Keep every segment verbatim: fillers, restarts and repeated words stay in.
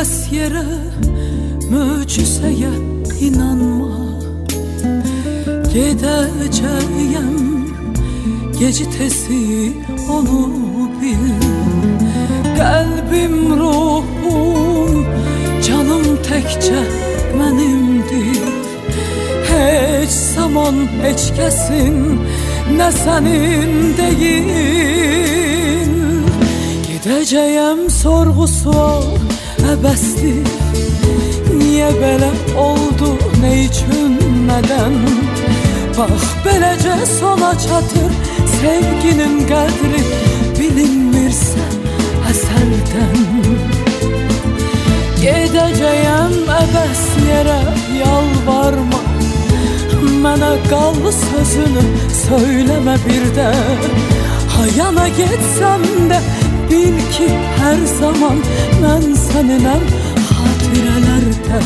Əbəs yerə möcüzəyə inanma. Gedəcəyəm geci tezi onu bil. Qəlbim, ruhum, canım təkcə mənimdir. Heç zaman heç kəsin nə sənin deyil. Gedəcəyəm sorğu-sual əbəsdir. Niyə belə oldu, nə üçün, nədən? Bax beləcə sona çatır sevginin qədri, bilinmirsə əzəldən. Gedəcəyəm əbəs yerə, yalvarma. Mənə qal sözünü söyləmə birdə. Hayana getsəm də bil ki hər zaman mən səninəm xatirələrdə.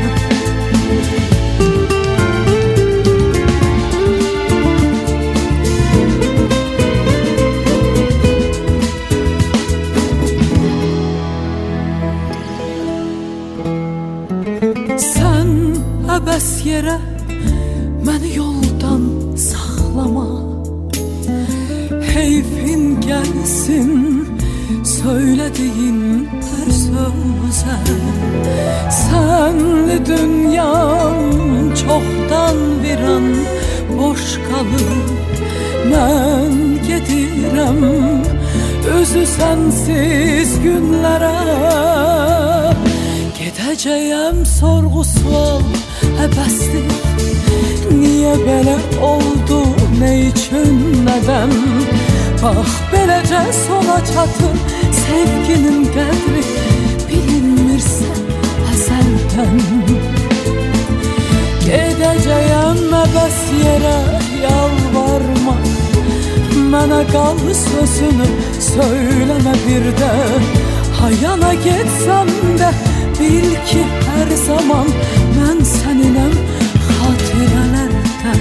Sən əbəs yerə məni yoldan saxlama. Heyfin gəlsin söylədiyin hər sözə. Sənli dünyam çoxdan viran boş qalır. Mən gedirəm üzü sənsiz günlərə. Gedəcəyəm sorğu-sual əbəsdir. Niyə belə oldu, nə üçün, nədən? Bax beləcə sona çatır sevginin qədri, bilinmirsə əzəldən. Gedəcəyəm əbəs yerə, yalvarma. Mənə qal sözünü söyləmə birdə. Hayana getsəm də bil ki hər zaman mən səninəm xatirələrdə.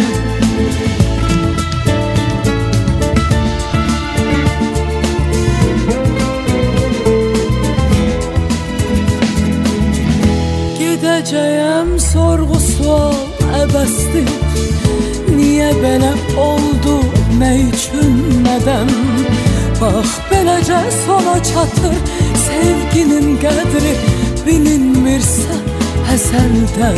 Gedəcəyəm sorğu-sual əbəsdir. Niyə belə oldu, nə üçün, nədən? Bax beləcə sona çatır sevginin qədri, bilinmirsə əzəldən.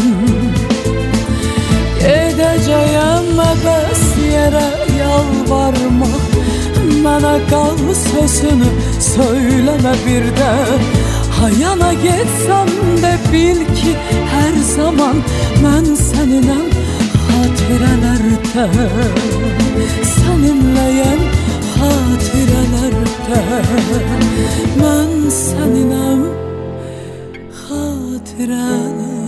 Gedəcəyəm əbəs yerə, yalvarma. Mənə qal sözünü söyləmə birdə. Hayana getsəm də bil ki hər zaman mən səninəm xatirələrdə. Səninləyəm xatirələrdə. Mən səninəm xatirələrdə.